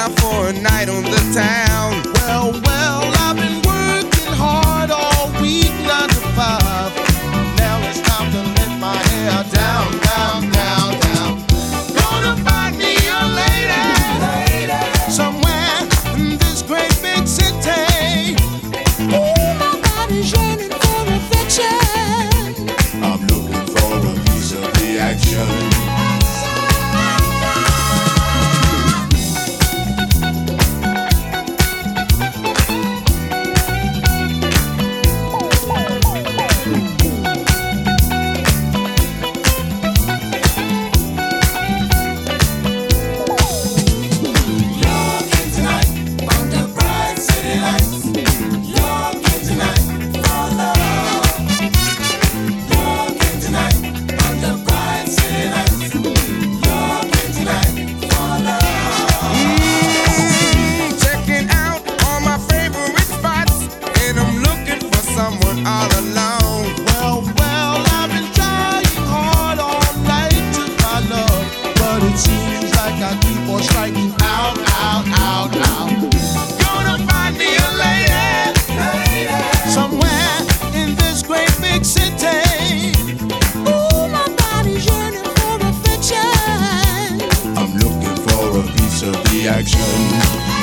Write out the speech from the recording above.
out for a night on the town. Well, I've been working hard all week, 9 to 5. Now it's time to let my hair down, down, down, down. Gonna find me a lady somewhere in this great big city. Ooh, my body's yearning for affection. I'm looking for a piece of the action. Someone all alone. Well, I've been trying hard all night to find love, but it seems like I keep on striking out. Gonna find me a lady somewhere in this great big city. Ooh, my body's yearning for affection. I'm looking for a piece of the action.